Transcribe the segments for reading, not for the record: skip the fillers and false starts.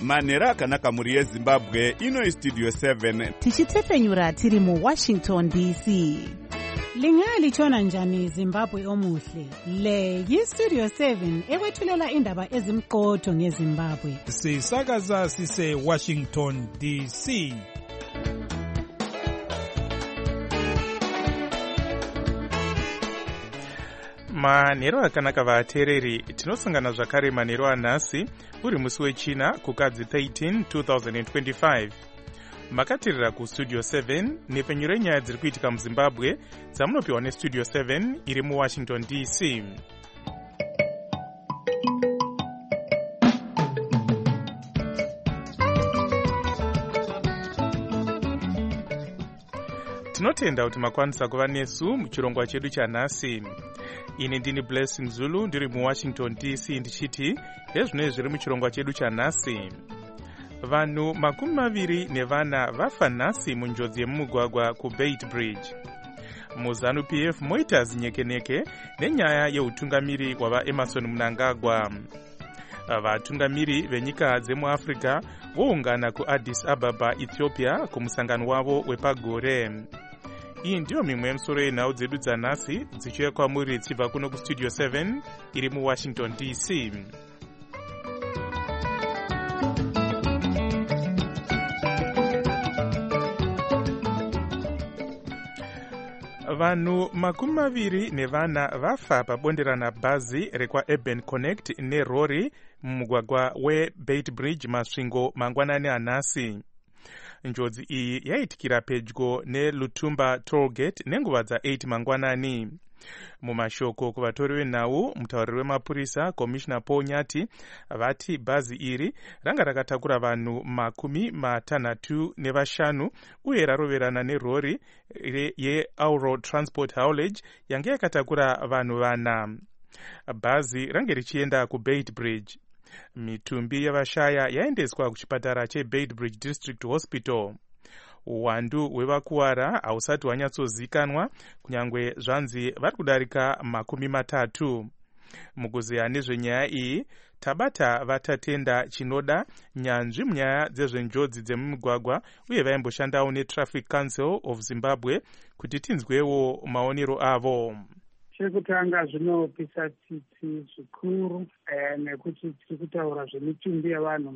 manhero akanaka mhuri yezimbabwe. Ino Studio 7 tichitefenyura tiri muWashington DC. Lingalitshona njani Zimbabwe omuhle? Le yiStudio 7 ekwethulela indaba ezimqotho ngeZimbabwe. Sisakaza sise Washington DC. Manhero akanaka vateereri, tinosangana zvakare manhero anhasi uri musi wechina kukadzi 13 2025. Makatirira kuStudio 7 nepfenyuro renyaya dziri kuitika muZimbabwe dzamunopiwa neStudio 7 iri muWashington DC. Tinotenda kuti makwanisa kuva nesu muchirongwa chedu chanhasi. Ini ndini Blessing Zulu ndiri muWashington DC ndichiti hezvinoi zviri muchirongwa chedu chanhasi. Vanhu 24 vafa nhasi munjodzi yemumugwagwa kuBeit Bridge. MuZANU-PF moita zinyekeneke nenyaya yeutungamiri wavaEmerson Mnangagwa. Vatungamiri venyika dzemuAfrica voungana kuAddis Ababa, Ethiopia kumusangano wavo wepagore. Iyi ndiyo mimwe yemisoro yenhau dzedu dzanhasi dzichiuya kwamuri dzichibva kuno kuStudio 7 iri muWashington DC. Vanhu 24 vafa pabonderana bhazi rekwaUrban Connect nerori mumugwagwa weBeit Bridge masvingo mangwanani anhasi. Njodzi iyi yaitikira pedyo neLutumba Tollgate nenguva dza8 mangwanani. Mumashoko kuvatori venhau, mutauriri wemapurisa Commissioner Paul Nyati vati bhazi iri ranga rakatakura vanhu 65 uye raroverana nerori yeAuro Transport Haulage yange yakatakura vanhu 4. Bhazi range richienda kuBeit Bridge. Mitumbi yavashaya yaendeswa kuchipatara cheBeit Bridge District Hospital. Uwandu hwevakuwara hausati hwanyatsozikanwa kunyangwe zvanzi vari kudarika 30. Mukuzeya nezvenyaya iyi tabata vatatenda chinoda nyanzvi munyaya dzezvenjodzi dzemumugwagwa uye vaimboshandawo neTraffic Council of Zimbabwe kuti tinzwewo maonero avo. Chekutanga zvinopisa tsitsi zvikuru nekuti tiri kutaura zvemitumbi yavanhu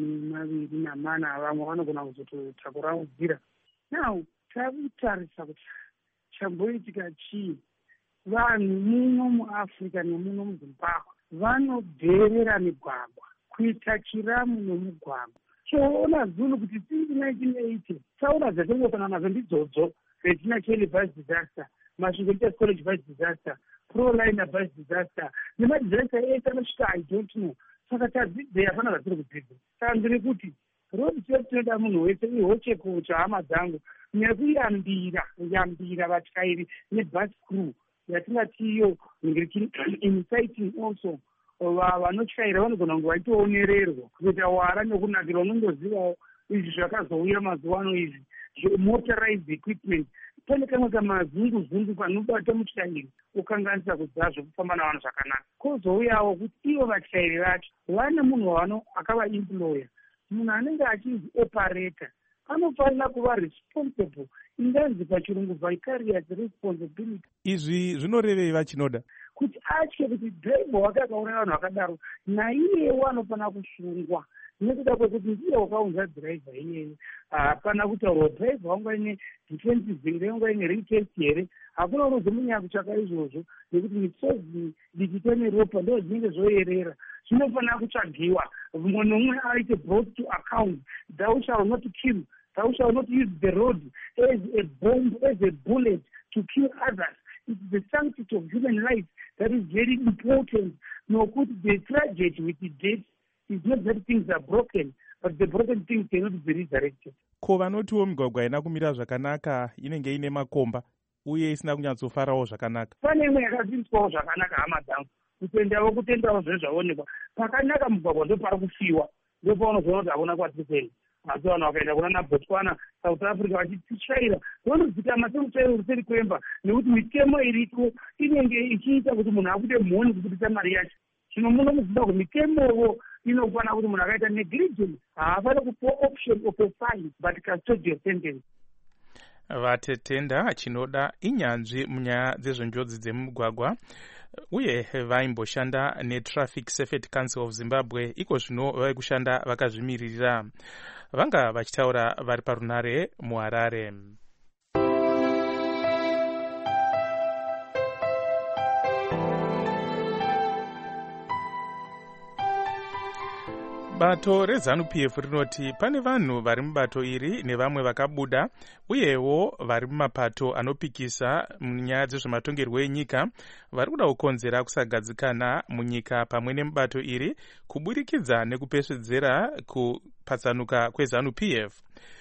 24, vamwe vanogona kuzototakuraudzira. Now takutarisa kuti chamboitika chii. Vanhu muno muAfrica nemuno muZimbabwe vanodherera migwagwa, kuita chiramu nomugwagwa. Choona Zulu kuti since 1980 taura dzatongofanana nadzo ndidzodzo Retina Kelly bus disaster, Masvingo College bus disaster, Proliner bus disaster, nemadisaster ese anosvika I don't know. Saka tadzidze hapana zvatiri kudzidza. Saka ndiri kuti road safety tinoda munhu wese ihocheko chahama dzangu nekuyambira vatyairi nebus crew yatingatiyo inciting also vanotyaira vanogona kunge vaitoonererwa kuita wara nekunakira. Unongozivawo izvi zvakazouya mazuva ano izvi motorized equipment. Pane kamwe kamazungu kanobata mutyairi ukanganisa kudzazvo kufamba navanhu zvakanaka. Kozouyawo kuti ivo vatyairi vacho vane munhu wano akavaemploya. Munhu anenge achinzi operator anofanira kuva responsible, inganzi pachirungu vicarious responsibility. Izvi zvinorevei vachinoda? Kuti atye kuti driver wake akauraya vanhu vakadaro naiyewo anofanira kusungwa nekuda kwekuti ndiye wakaunza driver iyeyo. Hapana kutaurwa driver wanga ine defenses here, wanga ine ring test here. Hakuna unozomunyaya kutsvaka izvozvo nekuti misodzi dikita neropa ndo zvinenge zvoerera. Zvinofanira kutsvagiwa mumwe nomwe aite brought to account. Thou shall not kill, thou shall not use the road as a bomb, as a bullet to kill others. It's the sanctity of human life that is very important. Nokuti the tragedy with the death is not that things are broken, but the broken things cannot be resurrected. Ko vanotiwo migwagwa haina kumira zvakanaka, inenge ine makomba uye isina kunyatsofarawo zvakanaka. Pane imwe yakadzidziswawo zvakanaka hama dzangu, kutendawo zvezvaonekwa. Pakanaka mugwagwa ndo pari kufiwa, ndo paunozoona kuti hakuna kwatiri kuenda. Asi vanhu vakaenda kuna Botswana, South Africa vachititsvaira vanodzikama semutsvairo uri seri kwemba, nekuti mitemo iriko inenge ichiita kuti munhu akuite mhoni kubudisa mari yacho. Zvino muno muZimbabwe mitemowo inofanira kuti munhu akaita negligence haafanira kupiwa option of a fine but custodial sentence. vatetenda chinoda inyanzvi munyaya dzezvenjodzi dzemumugwagwa uye vaimboshanda netraffic safety council of Zimbabwe, iko zvino vari kushanda vakazvimiririra. Vanga vachitaura vari parunare muHarare. Bato reZANU-PF rinoti pane vanhu vari mubato iri nevamwe vakabuda uyewo vari mumapato anopikisa munyaya dzezvematongerwo enyika vari kuda kukonzera kusagadzikana munyika pamwe nemubato iri kuburikidza nekupesvedzera kupatsanuka kweZANU-PF.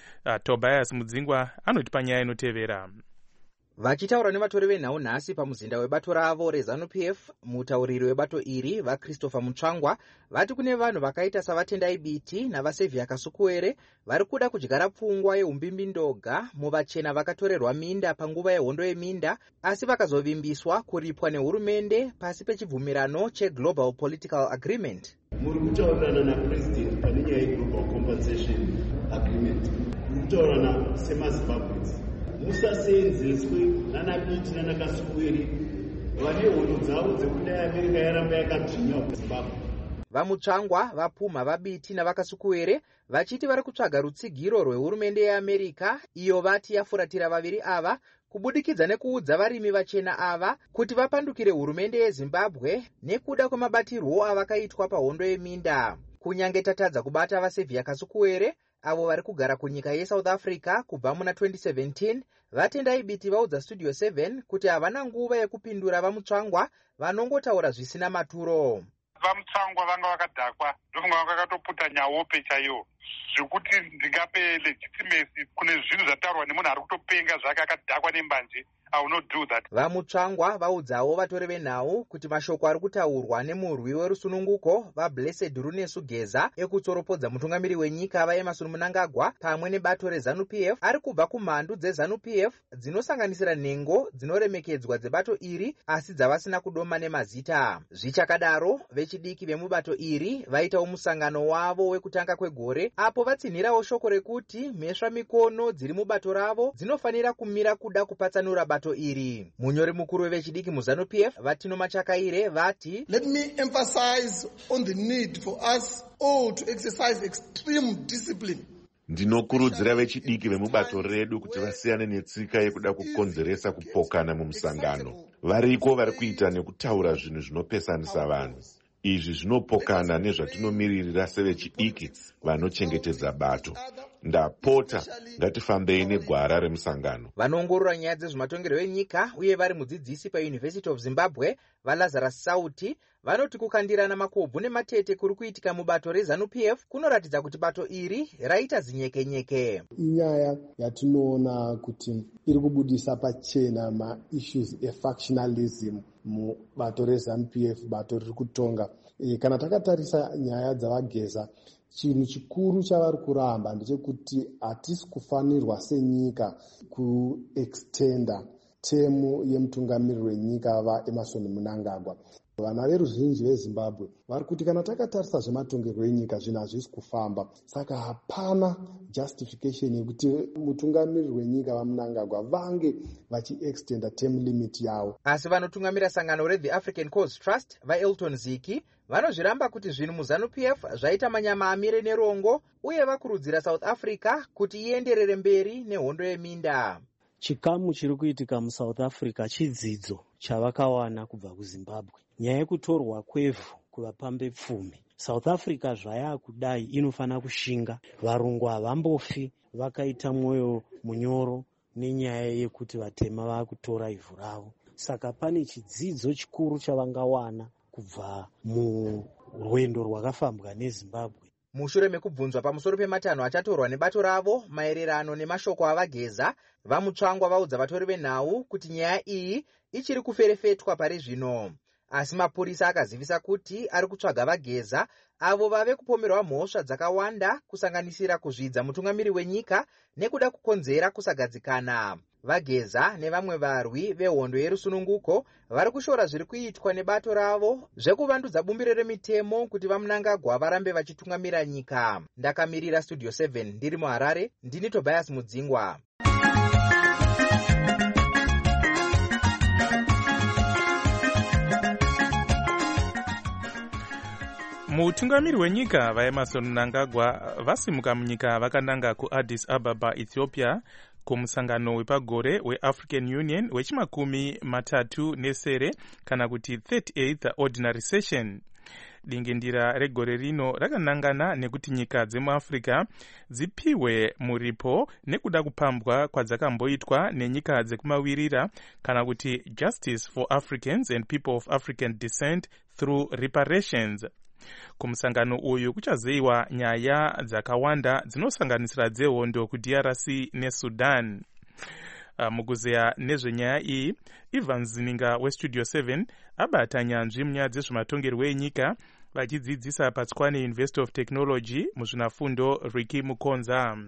Tobias Mudzingwa anotipa nyaya inotevera. Vachitaura nevatori venhau nhasi pamuzinda webato ravo reZANU-PF, mutauriri webato iri vaChristopher Mutsvangwa vati kune vanhu vakaita savatendai Biti navaSevhia Kasukuwere vari kuda kudyara pfungwa yeumbimbindoga muvachena vakatorerwa minda panguva yehondo yeminda asi vakazovimbiswa kuripwa nehurumende pasi pechibvumirano cheGlobal Political Agreement. Muri kutaurirana naPresident pane nyaya yeGlobal Compensation Agreement. Muri kutaurirana semaZimbabweans. Musaseenzeswe nanaBiti nanakasukuwere vane hondo dzavo dzekuti Amerika yaramba yakadzvinya kuZimbabwe. VaMutsvangwa vapumha vaBiti navakasukuwere vachiti vari kutsvaga rutsigiro rwehurumende yeAmerika iyo vati yafuratira vaviri ava kubudikidza nekuudza varimi vachena ava kuti vapandukire hurumende yeZimbabwe nekuda kwemabatirwo avakaitwa pahondo yeminda. Kunyange tatadza kubata vaSevhia Kasukuwere avo vari kugara kunyika yeSouth Africa kubva muna 2017, vatendai Biti vaudza Studio 7 kuti havana nguva yekupindura vaMutsvangwa vanongotaura zvisina maturo. VaMutsvangwa vanga vakadhakwa ndofunga vanga vakatoputa nyawope chaiwo zvekuti ndingape legitimacy kune zvinhu zvataurwa nemunhu ari kutopenga zvake akadhakwa nembanje. I will not do that. VaMutsvangwa vaudzawo vatori venhau kuti mashoko ari kutaurwa nemurwi werusununguko vaBlessed Runesu Geza ekutsoropodza mutungamiri wenyika vaEmmerson Mnangagwa pamwe nebato reZANU-PF ari kubva kumhandu dzeZANU-PF dzinosanganisira nhengo dzinoremekedzwa dzebato iri asi dzavasina kudoma nemazita. Zvichakadaro vechidiki vemubato iri vaitawo musangano wavo wekutanga kwegore apo vatsinhirawo shoko rekuti mhesva mikono dziri mubato ravo dzinofanira kumira kuda kupatsanura bato iri. Munyori mukuru wevechidiki muZANU-PF Vatino Machakaire vati, Let me emphasize on the need for us all to exercise extreme discipline. Ndinokurudzira vechidiki vemubato redu kuti vasiyane netsika yekuda kukonzeresa kupokana mumusangano. Variko vari kuita nekutaura zvinhu zvinopesanisa vanhu. Izvi zvinopokana nezvatinomiririra sevechidiki vanochengetedza bato. Ndapota ngatifambei negwara remusangano. Vanoongorora nyaya dzezvematongerwo enyika uye vari mudzidzisi paUniversity of Zimbabwe vaLazarus Sauti vanoti kukandirana makobvu nematete kuri kuitika mubato reZANU-PF kunoratidza kuti bato iri raita zinyekenyeke. Inyaya yatinoona kuti iri kubudisa pachena maissues efactionalism mubato reZANU-PF, bato riri kutonga. Kana takatarisa nyaya dzavageza, chinhu chikuru chavari kuramba ndechekuti hatisi kufanirwa senyika kuextenda temu yemutungamiriri wenyika vaEmmerson Mnangagwa. Vana veruzhinji veZimbabwe vari kuti kana takatarisa zvematongerwo enyika zvinhu hazvisi kufamba, saka hapana justification yekuti mutungamiriri wenyika vaMnangagwa vange vachiextenda term limit yavo. Asi vanotungamira sangano reThe African Cause Trust vaElton Ziki vanozviramba kuti zvinhu muZANU-PF zvaita manyama amire nerongo uye vakurudzira South Africa kuti ienderere mberi nehondo yeminda. Chikamu chiri kuitika muSouth Africa chidzidzo chavakawana kubva kuZimbabwe. Nyaya yekutorwa kwevhu kuvapambe pfumi. South Africa zvaya kudai inofana kushinga. Varungu havambofi vakaita mwoyo munyoro nenyaya yekuti vatema vakutora ivhu ravo. Saka pane chidzidzo chikuru chavangawana kubva murwendo rwakafambwa neZimbabwe. Mushure mekubvunzwa pamusoro pematanho achatorwa nebato ravo maererano nemashoko avageza, vaMutsvangwa vaudza vatori venhau kuti nyaya iyi ichiri kuferefetwa pari zvino. Asi mapurisa akazivisa kuti ari kutsvaga vageza avo vave kupomerwa mhosva dzakawanda kusanganisira kuzvidza mutungamiri wenyika nekuda kukonzera kusagadzikana. Vageza nevamwe varwi vehondo yerusununguko vari kushora zviri kuitwa nebato ravo zvekuvandudza bumbiro remitemo kuti vamunangagwa varambe vachitungamira nyika. Ndakamirira Studio 7 ndiri muHarare, ndini Tobias Mudzingwa. Mutungamiri wenyika vaEmmerson Mnangagwa vasimuka munyika vakananga kuAddis Ababa, Ethiopia, kumusangano wepagore weAfrican Union wechi30 kana kuti 38th Ordinary Session. Dingindira regore rino rakanangana nekuti nyika dzemuAfrica dzipiwe muripo nekuda kupambwa kwadzakamboitwa nenyika dzekumawirira kana kuti Justice for Africans and People of African Descent through Reparations. Kumusangano uyu kuchazoiwa nyaya dzakawanda dzinosanganisira dzehondo kuDRC neSudan. Mukuzeya nezvenyaya iyi, Ivan Zininga weStudio 7 abata nyanzvi munyaya dzezvematongerwo enyika vachidzidzisa paTswane University of Technology muzvinafundo Ricky Mukonza.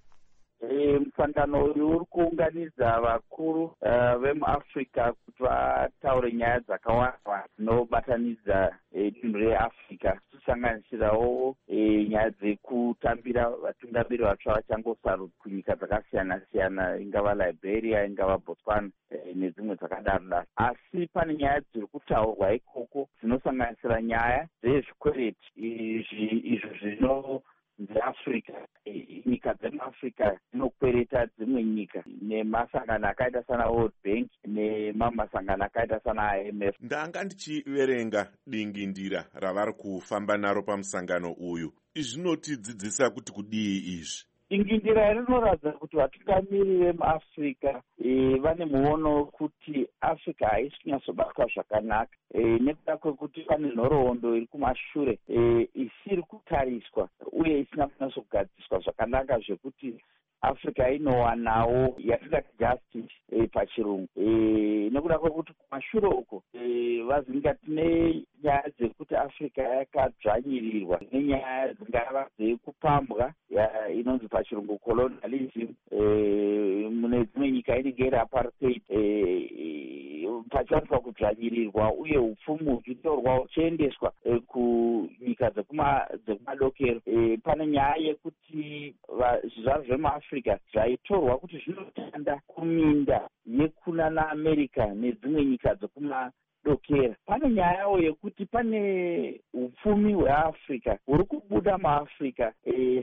Musangano uyu uri kuunganidza vakuru vemuAfrica kuti vataure nyaya dzakawanda dzinobatanidza dunhu reAfrica, kusanganisirawo nyaya dzekutambira vatungamiri vatsva vachangosarudzwa kunyika dzakasiyana siyana, ingava Liberia, ingava Botswana nedzimwe dzakadaro. Asi pane nyaya dziri kutaurwa ikoko dzinosanganisira nyaya dzezvikwereti izvo zvino dzeAfrica, nyika dzemuAfrica dzinokwereta dzimwe nyika nemasangano akaita sana World Bank nemamasangano akaita sana IMF. Ndanga ndichiverenga dingindira ravari kufamba naro pamusangano uyu. Izvi zvinotidzidzisa kuti kudii izvi? Dingindira rinoratidza kuti vatungamiri vemuAfrica vane muono kuti Africa haisi kunyatsobatwa zvakanaka nekuda kwekuti pane nhoroondo iri kumashure isiri kutariswa uye isina kunyatsogadziswa zvakanaka zvekuti Africa inowanawo yatingati justice pachirungu. Nekuda kwekuti kumashure uko vazinga tine nyaya dzekuti Africa yakadzvanyirirwa nenyaya dzingava dzekupambwa inonzi pachirungu colonialism, mune dzimwe nyika inenge iri apartheid, pachiwanikwa kudzvanyirirwa uye upfumi huchitorwa huchiendeswa kunyika dzekumadokero. Pane nyaya yekuti zvizvarwa zvemuAfrica zvaitorwa kuti zvinotanda kuminda yekuna naAmerica nedzimwe nyika dzekumadokera. Pane nyayawo yekuti pane upfumi hweAfrica huri kubuda muAfrica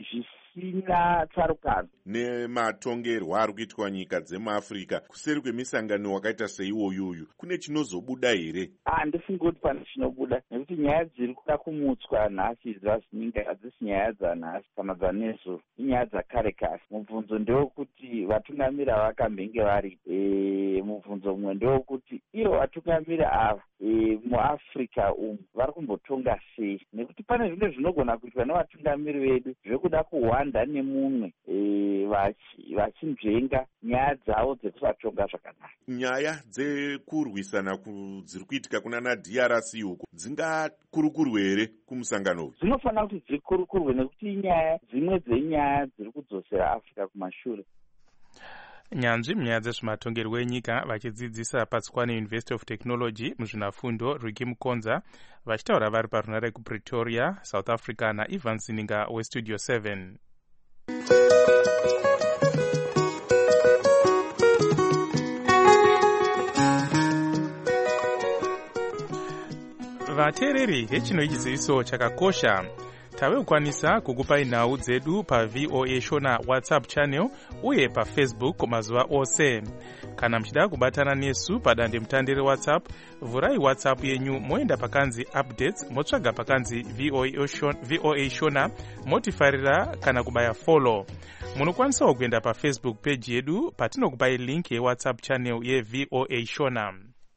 zvisina tsarukano. Nematongerwo ari kuitwa nyika dzemuAfrica kuseri kwemisangano wakaita seiwoyuyu, kune chinozobuda here? Handifungi kuti pane chinobuda, nekuti nyaya dziri kuda kumutswa nhasi dzazvininga hadzisi nyaya dzanhasi kana dzanezuro, inyaya dzakare kare. Mubvunzo ndewekuti vatungamiri havakambenge vari. Mubvunzo mumwe ndewekuti ivo vatungamiri ava muAfrica umu vari kumbotonga sei, nekuti pane zvimwe zvinogona kuitwa nevatungamiri vedu zvekuda kuhwanda nemumwe vachinzvenga nyaya dzavo dzekusatonga zvakanaka. Nyaya dzekurwisana dziri kuitika kunana DRC uko dzingakurukurwe here kumusangano uyu? Dzinofanira kuti dzikurukurwe nekuti inyaya dzimwe dzenyaya dziri kudzosera Africa kumashure. Nyanzvi munyaya dzezvematongerwo enyika vachidzidzisa paTswane University of Technology muzvinafundo Ricky Mukonza vachitaura vari parunare kuPretoria, South Africa, naIvan Zininga weStudio 7. Vateereri hechino ichiziviso chakakosha. Tavekwanisa kukupai nhau dzedu paVOA Shona WhatsApp channel uye paFacebook mazuva ose. Kana mchida kubatana nesu padande mutandere WhatsApp, vurai WhatsApp yenyu moenda pakanzi updates, motsvaga pakanzi VOA Shona, motifarira kana kubaya follow. Munokwanisa kuenda paFacebook page yedu patinokupai link yeWhatsApp channel yeVOA Shona.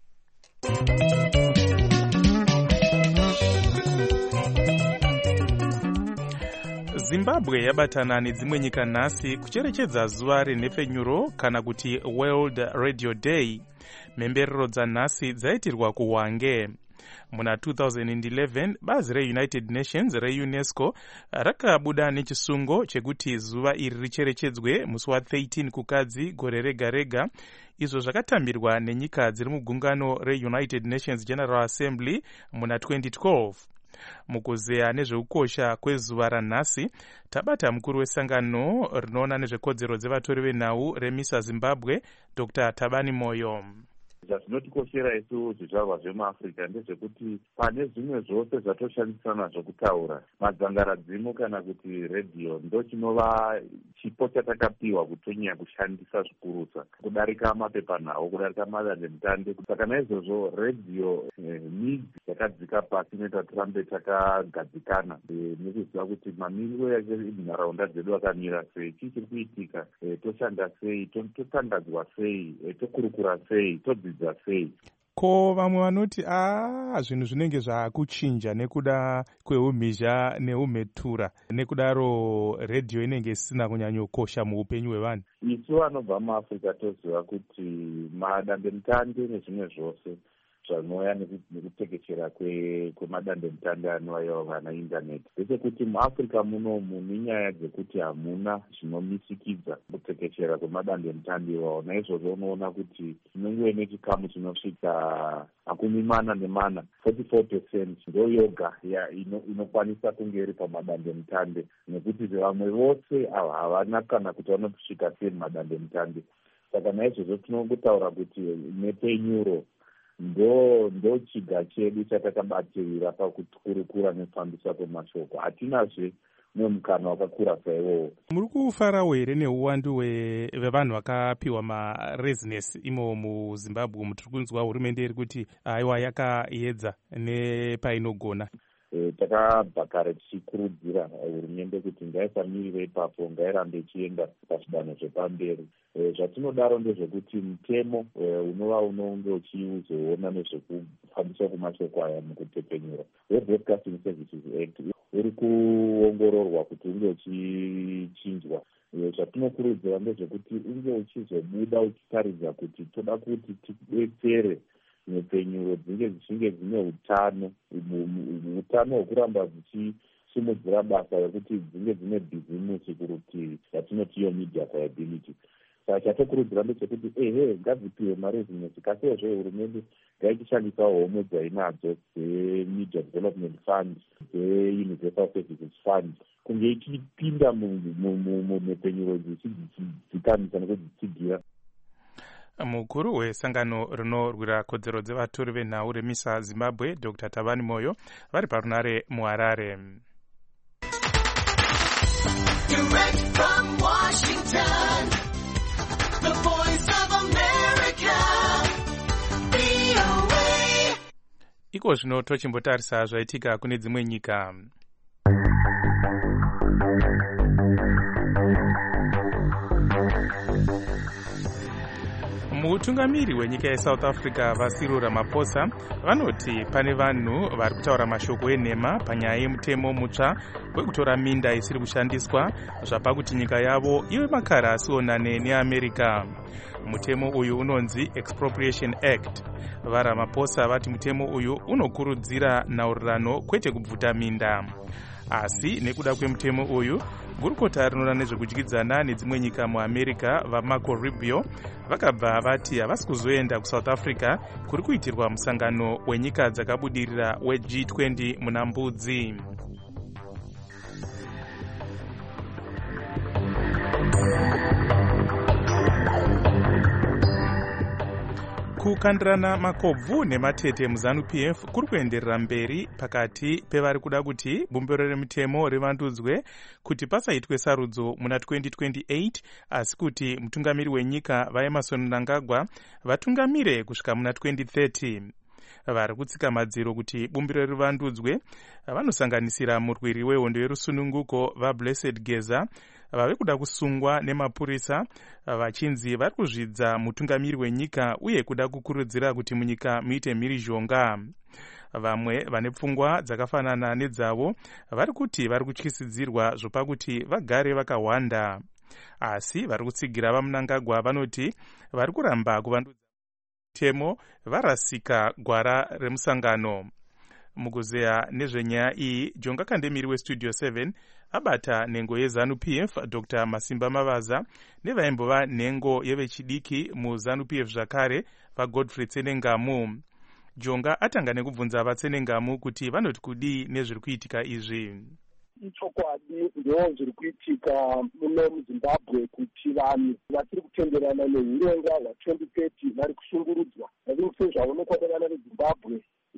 Zimbabwe yabatana nedzimwe nyika nhasi kucherechedza zuva renhepfenyuro kana kuti World Radio Day. Mhemberero dzanhasi dzaitirwa kuHwange. Muna 2011 bazi reUnited Nations reUNESCO rakabuda nechisungo chekuti zuva iri richerechedzwe musi wa13 kukadzi gore rega rega, izvo zvakatambirwa nenyika dziri mugungano reUnited Nations General Assembly muna 2012. Mukuzeya nezveukosha kwezuva ranhasi, tabata mukuru wesangano rinoona nezvekodzero dzevatori venhau remisa Zimbabwe, Dr. Thabani Moyo. Zvatinotikosera isu zvizvarwa zvemuAfrica ndezvekuti pane zvimwe zvose zvatoshandisa nazvo kutaura, madzangaradzimo kana kuti redhiyo ndo chinova chipo chatakapiwa kutonyanya kushandisa zvikurusa kudarika mapepanhau, kudarika madandemutande. Saka naizvozvo redhiyo needs yakadzika pasi inoita tirambe takagadzikana nekuziva kuti mamiriro yacho munharaunda dzedu akamira sei, chii chiri kuitika, toshanda sei, totandadzwa sei, tokurukura sei, todzidza sei. Ko vamwe vanoti zvinhu zvinenge zvakuchinja nekuda kweumhizha neumhetura, nekudaro redhiyo inenge isina kunyanyokosha muupenyu hwevanhu. Isu vanobva muAfrica toziva kuti madandemutande nezvimwe zvose zvanouya nekutekeshera kwemadandemutande anouya vana indaneti, ndechekuti muAfrica munomu nenyaya dzekuti hamuna zvinomisikidza kutekeshera kwemadandemutande iwawo. Naizvozvo unoona kuti tinongove nechikamu chinosvika 40%, 44% ndo yoga inokwanisa kunge iri pamadandemutande, nekuti vamwe vose havana kana kuti vanosvika sei mumadandemutande. Saka naizvozvo tinongotaura kuti nepenyuro ndo chiga chedu chatakabatirira pakukurukura nekufambisa kwemashoko. Hatinazve nemukana wakakura saiwowo. Muri kufarawo here neuwandu vevanhu vakapiwa maresidence imo muZimbabwe? Mutiri kunzwa hurumende iri kuti aiwa yakaedza nepainogona. Takabva kare tichikurudzira hurumende kuti ngaisamirire ipapo, ngairambe ichienda pazvidanho zvepamberi. Zvatinodaro ndezvekuti mutemo unova unonge uchizoona nezvekufambiswa kwemashoko aya mukutepenyura, Broadcasting Services Act, uri kuongororwa kuti unge uchichinjwa. Zvatinokurudzira ndezvekuti unge uchizobuda uchitaridza kuti toda kuti tidetsere nyepenyuro dzinge dzine utano hwekuramba dzichisimudzira basa rekuti dzinge dzine bhizimusi kurutivi yatinoti iyo media viability. Saka chatokurudzira ndechekuti ngadzipiwe marezinesi, kasezvo hurumende ngaichishandisawo homwe dzainadzo dzemedia development fund, dzeuniversal services fund, kunge ichipinda mumepenyuro dzichidzikamisa nekudzitsigira. Mukuru wesangano rinorwira kodzero dzevatori venhau remisa Zimbabwe, Dr. Thabani Moyo, vari parunare muHarare. Direct from Washington, the voice of America, VOA. Iko zvino tochimbotarisa zvaitika kune dzimwe nyika. Mutungamiri wenyika yeSouth Africa Cyril Ramaphosa vanoti pane vanhu vari kutaura mashoko enhema panyaya yemutemo mutsva wekutora minda isiri kushandiswa zvapa kuti nyika yavo ive makara asionane neAmerica. Mutemo uyu unonzi Expropriation Act. VaRamaphosa vati mutemo uyu unokurudzira nhaurirano kwete kubvuta minda. Asi nekuda kwemutemo uyu, gurukota rinoona nezvekudyidzana nedzimwe nyika muAmerica vaMarco Rubio vakabva vati havasi kuzoenda kuSouth Africa kuri kuitirwa musangano wenyika dzakabudirira weG20 muna Mbudzi. Kukandirana makobvu nematete muZANU-PF kuri kuenderera mberi pakati pevari kuda kuti bumbiro remutemo rivandudzwe kuti pasaitwe sarudzo muna 2028, asi kuti mutungamiri wenyika vaEmmerson Mnangagwa vatungamire kusvika muna 2030. Vari kutsika madziro kuti bumbiro rivandudzwe vanosanganisira murwiri wehondo yerusununguko vaBlessed Geza vave kuda kusungwa nemapurisa vachinzi vari kuzvidza mutungamiri wenyika uye kuda kukurudzira kuti munyika muite mhirizhonga. Vamwe vane pfungwa dzakafanana nedzavo vari kuti vari kutyisidzirwa zvopa kuti vagare vakahwanda, asi vari kutsigira vaMnangagwa vanoti vari kuramba kuvandudza mutemo varasika gwara remusangano. Mukuzeya nezvenyaya iyi, Jonga Kandemiri weStudio 7 abata nhengo yeZANU-PF Dr. Masimba Mavaza nevaimbova nhengo yevechidiki muZANU-PF zvakare vaGodfrey Tsenengamu. Jonga atanga nekubvunza vaTsenengamu kuti vanoti kudii nezviri kuitika izvi. Ichokwadi ndo zviri kuitika muno muZimbabwe kuti vanhu vatiri kutenderana neurenga hwa2030 vari kushungurudzwa. Navingi sezvaonekwa nevana veZimbabwe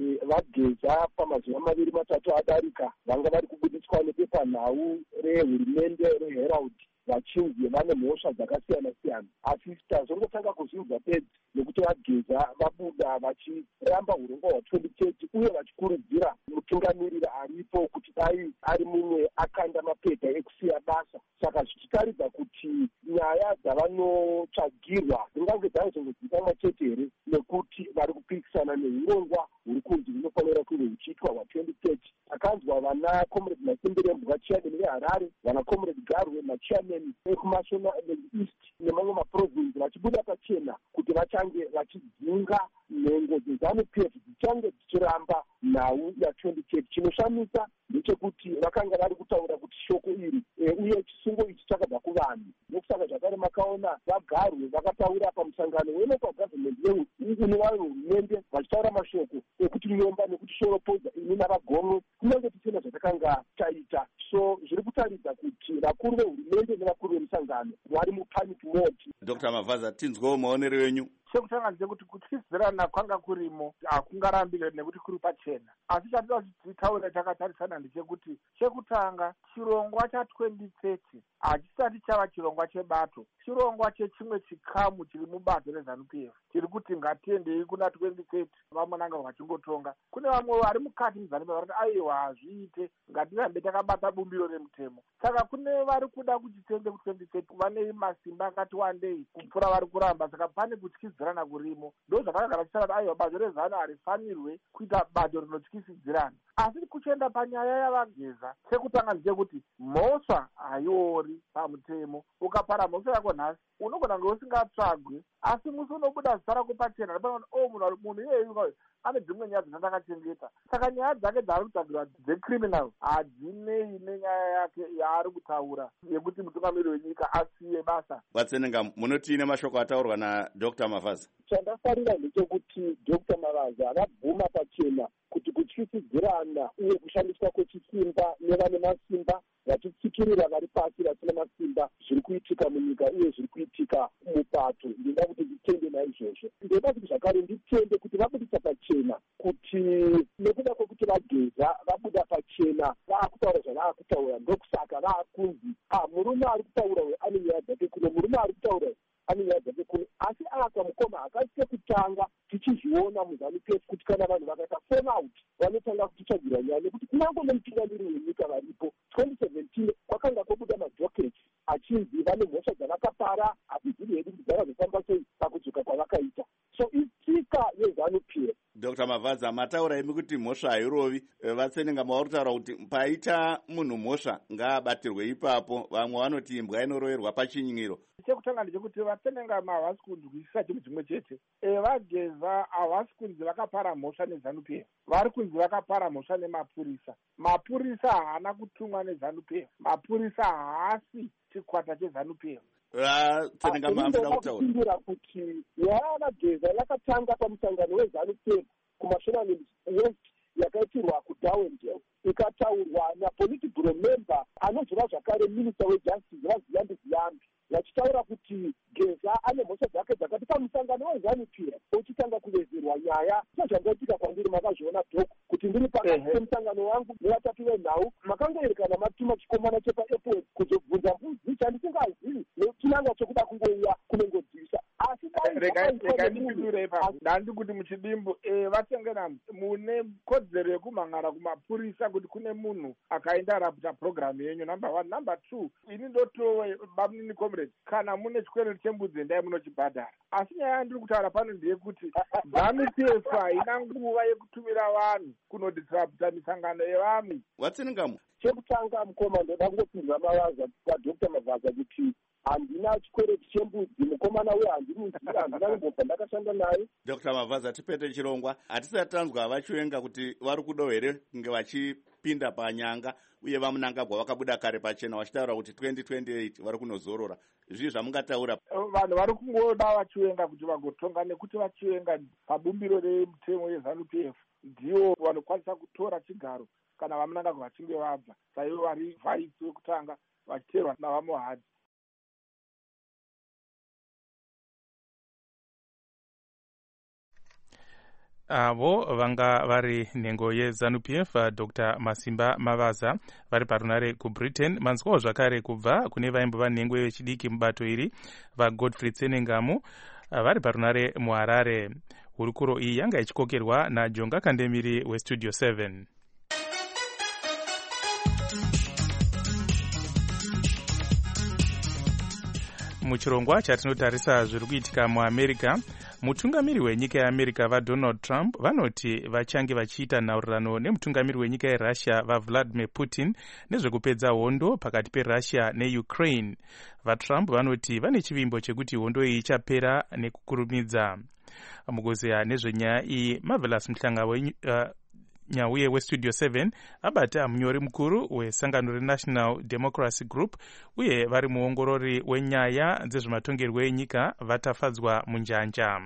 vageza pamazuva 2-3 adarika vanga vari kubudiswa nepepanhau rehurumende reHerald vachinzi vane mhosva dzakasiyana siyana, asi tazongotanga kuzvinzwa bedzi nekuti vageza vabuda vachiramba urongwa hwa2030 uye vachikurudzira mutungamiriri aripo kuti dai ari mumwe akanda mapepa ekusiya basa. Saka zvichitaridza kuti nyaya dzavanotsvagirwa dzingange dzaizongozivikanwa chete here, nekuti vari kupikisana neurongwa huri kunzi hunofanira kunge huchiitwa hwa2030. Takanzwa vana comrade Masimbirembwa chairman veHarare, vana comrade Garwe machairman ekuMashona East nemamwe maprovinsi vachibuda pachena kuti vachange vachidzinga nhengo dzeZANU-PF dzichange dzichiramba nhau ya2030. Chinoshamisa ndechekuti vakanga vari kutaura kuti shoko iri uye chisungo ichi chakabva kuvanhu. Nokusaka zvakare makaona vaGarwe vakataura pamusangano welocal government unovayo hurumende vachitaura mashoko ekuti nyomba nekuti shoropoza ini navagomwe kunyange tisina zvatakanga taita. So zviri kutaridza kuti vakuru vehurumende nevakuru vemusangano vari mupanic mode. Dr. Mavaza, tinzwewo maonero enyu. Chekutanga ndechekuti kutyisidzirana kwanga kurimo hakungarambi nekuti kuri pachena, asi chatinoda kuti titaure takatarisana ndechekuti chekutanga chirongwa cha2030 hachisati chava chirongwa chebato, chirongwa chechimwe chikamu chiri mubato reZANU-PF chiri kuti ngatiendei kuna 2030 vamwe nanga vachingotonga. Kune vamwe vari mukati muZANU-PF vari kuti aiwa hazviite, ngatirambe takabata bumbiro remutemo. Saka kune vari kuda kuti tiende ku2030 vane masimba akati wandei kupfuura vari kuramba. Saka pane kutyisidzirana kurimo. Ndo zvakagara tichiti aiwa bato reZANU harifanirwe kuita bato rinotyisidzirana. Asi kuchienda panyaya yavageza, chekutanga ndechekuti mhosva haiori pamutemo. Ukapara mhosva yako nhasi unogona kunge usingatsvagwe, asi musi unobuda zita rako pachena munhu iyeyu ane dzimwe nyaya dzandakachengeta. Saka nyaya dzake dzaari kutsvagirwa dzecriminal hadzinei nenyaya yake yaari kutaura yekuti mutungamiriri wenyika asiye basa. Vatsenenga, munoti nemashoko ataurwa naDr. Mavaza? Chandafarira ndechekuti Dr. Mavaza akabvuma pachena kuti kutyisidzirana uye kushandiswa kwechisimba nevane masimba vachitsikirira vari pasi vasina masimba zviri kuitika munyika uye zviri kuitika mupato. Ndinoda kuti nditende naizvozvo. Ndoda kuti zvakare nditende kuti vabudisa pachena kuti nekuda kwekuti vageza vabuda pachena vaakutaura zvavaakutaura, ndokusaka vaakunzi murume ari kutaura uyu ane nyaya dzake kuno, murume ari kutaura uyu ane nyaya dzake kuno. Asi akamukoma akasike kutanga tichizviona muZANU-PF kuti kana vanhu vakaita phone out vanotanga kutitsvagirwa nyaya, nekuti kunyange nemutungamiriri wenyika varipo 2017 kwakanga kwobuda madhoketi achinzi vane mhosva dzavakapara hadziri hedu kuti dzakazofamba sei pakudzoka kwavakaita. So itsika yeZANU-PF. Dr. Mavaza, mataura imi kuti mhosva hairovi. Vatsenenga mavari kutaura kuti paita munhu mhosva ngaabatirwe ipapo. Vamwe vanoti imbwa inoroverwa pachinyiro. Chekutanga ndechekuti Vatsenenga havasi kunzwisisa chinhu chimwe chete. Vageza havasi kunzi vakapara mhosva neZANU-PF, vari kunzi vakapara mhosva nemapurisa. Mapurisa haana kutumwa neZANU-PF, mapurisa haasi chikwata cheZANU-PF. Vatsenenga maamuna kutaura kuti nyaya vageza yakatanga pamusangano weZANU-PF kuMashonaland West yakaitirwa kuDowndale, ikataurwa napolitical member anozova zvakare minister wejustice vaZiyambi Ziyambi, vachitaura kuti Geza ane mhosva dzake dzakati pamusangano weZANU-PF uchitanga kuvezerwa nyaya. Zvazvangaitika kwandiri makazviona dhoko kuti ndiri pakati pemusangano wangu nevatatu venhau makangoerekana matuma chikomana chepaAirport kuzobvunza mbudzi chandisingazivi nechinanga chokuda kungoiya kunongodzisa. Asi rega ndipindure ipapo ndandi kuti muchidimbu Vatsenenga mune kodzero yekumhangara kumapurisa kuti kune munhu akaenda raputa program yenyu number 1. Number 2, ini ndotowe bamunini comrade, kana mune chikwereti chembudzi endai munochibhadhara. Asi nyaya yandiri kutaura pano ndeyekuti ZANU-PF haina nguva yekutumira vanhu kunodisraputa misangano yevamwe. Vatsenenga, chekutanga mukoma ndoda kungopinza Mavaza kwaDr. Mavaza kuti handina chikwereti chembudzi, mukomana wehandimuziva, handina kumbobva ndakashanda naye. Dr. Mavhazi, atipete chirongwa, hatisati tanzwa vachiwenga kuti vari kudo here kunge vachipinda panyanga uye vamunangagwa vakabuda kare pachena vachitaura kuti 2028 vari kunozorora. Zvii zvamungataura? Vanhu vari kungoda vachiwenga kuti vagotonga, nekuti vachiwenga pabumbiro remutemo yeZANU-PF ndivo vanokwanisa kutora chigaro kana vamunangagwa vachinge vabva, saivo vari vhaisi vekutanga vachiterwa navamohadzi. avo vanga vari nhengo yeZANU-PF Dr. Masimba Mavaza vari parunare kuBritain. Manzwawo zvakare kubva kune vaimbova nhengo yechidiki mubato iri vaGodfrey Tsenengamu vari parunare muHarare. Hurukuro iyi yanga ichikokerwa naJonga Kandemiri weStudio 7. Muchirongwa chatinotarisa zviri kuitika muAmerica, mutungamiri wenyika yeAmerica vaDonald Trump vanoti vachange vachiita nhaurirano nemutungamiri wenyika yeRussia vaVladimir Putin nezvekupedza hondo pakati peRussia neUkraine. VaTrump vanoti vane chivimbo chekuti hondo iyi ichapera nekukurumidza. Mukuzeya nezvenyaya iyi, Marvelous Mhlanga nyauye weStudio 7 abata munyori mukuru wesangano reNational Democracy Group uye vari muongorori wenyaya dzezvematongerwo enyika vatafadzwa munjanja.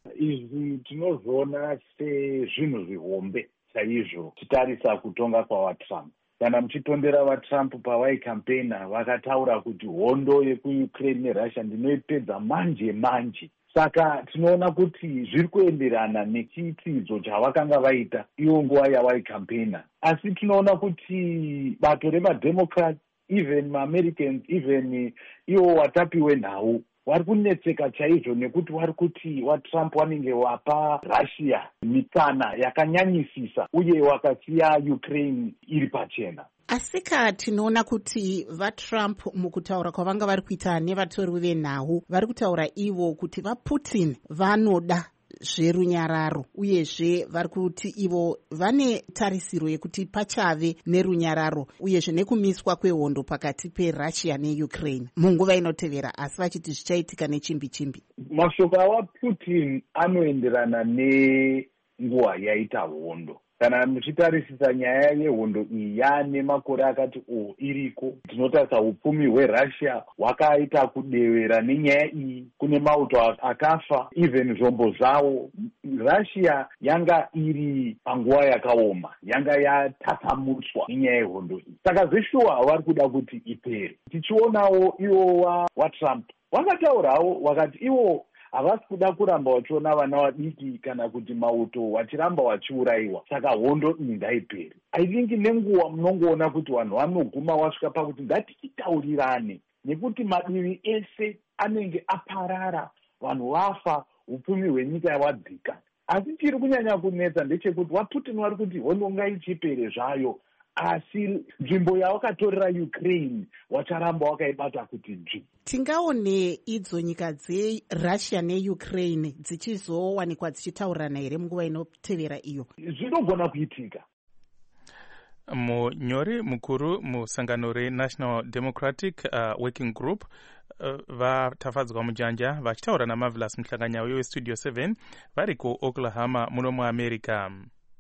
Izvi tinozviona sezvinhu zvihombe chaizvo titarisa kutonga kwawaTrump. Kana muchitondera vaTrump pavaikampena vakataura kuti hondo yekuUkraine neRussia ndinoipedza manje. Saka tinoona kuti zviri kuenderana nechitsidzo chavakanga vaita iyo nguva yavaikampena. Asi tinoona kuti bato remademocrats, even maAmericans, even iwo watapi wenhau vari kunetseka chaizvo nekuti vari kuti vaTrump vanenge wapa Russia mikana yakanyanyisisa uye wakasiya Ukraine iri pachena. Asika tinoona kuti vaTrump mukutaura kwavanga vari kuita nevatori venhau vari kutaura ivo kuti vaPutin vanoda zverunyararo uyezve vari kuti ivo vane tarisiro yekuti pachave nerunyararo uyezve nekumiswa kwehondo pakati peRussia neUkraine munguva inotevera, asi vachiti zvichaitika nechimbi-chimbi. Mashoko avaPutin anoenderana nenguva yaita hondo. Kana muchitarisisa nyaya yehondo iyi yaane makore akati iriko, tinotarisa upfumi hweRussia hwakaita kudevera nenyaya iyi. Kune mauto akafa, even zvombo zvavo. Russia yanga iri panguva yakaoma, yanga yatasamutswa nenyaya yehondo iyi. Saka zveshuwa vari kuda kuti ipere. Tichionawo ivo vaTrump vakataurawo vakati ivo havasi kuda kuramba vachiona vana vadiki kana kuti mauto vachiramba vachiurayiwa, saka hondo iyi ngaipere. I think nenguva munongoona kuti vanhu vanoguma vasvika pakuti ngatichitaurirane, nekuti madivi ese anenge aparara, vanhu vafa, upfumi hwenyika yavadzika. Asi chiri kunyanya kunetsa ndechekuti vaPutin vari kuti hondo ngaichipere zvayo, asi nzvimbo yavakatorera Ukraine wacharamba wakaibata kuti dzvi. Tingaone idzo nyika dzeRussia neUkraine dzichizowanikwa dzichitaurirana here munguva inotevera iyo? Zvinogona kuitika. Munyori mukuru musangano reNational Democratic Working Group vatafadzwa munjanja vachitaura naMarvelous Mhlanga weStudio 7 vari kuOklahoma muno muAmerica.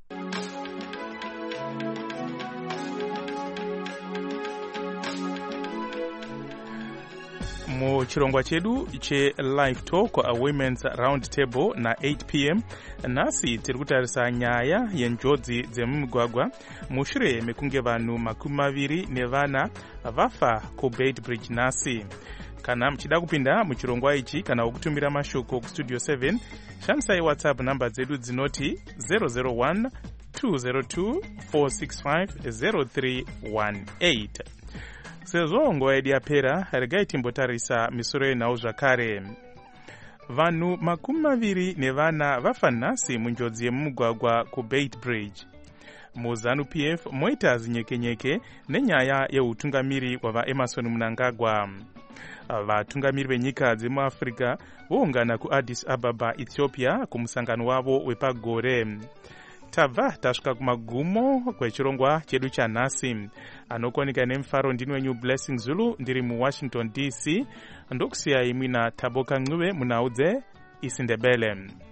Muchirongwa chedu che-Live Talk Women's Round Table na 8 p.m. Nasi tiri kutarisa nyaya yenjodzi dzemumigwagwa mushure mekunge vanhu 24 vafa kuBeit Bridge nasi. Kana muchida kupinda muchirongwa ichi kana kutumira mashoko kuStudio 7, shandisai WhatsApp namba dzedu dzinoti 001 202 465 0318. Sezvo nguva yedu yapera, regai timbotarisa misoro yenhau zvakare. Vanhu 24 vafa nhasi munjodzi yemumugwagwa kuBeit Bridge. MuZANU-PF moita zinyekenyeke nenyaya yeutungamiri wavaEmerson Mnangagwa. Vatungamiri venyika dzemuAfrica voungana kuAddis Ababa, Ethiopia kumusangano wavo wepagore. tabva tasvika kumagumo kwechirongwa chedu chanhasi. Anokonika nemufaro ndini wenyu Blessing Zulu ndiri muWashington DC. Ndokusiyai mwina Taboka Ncube munhau dzeIsindebele.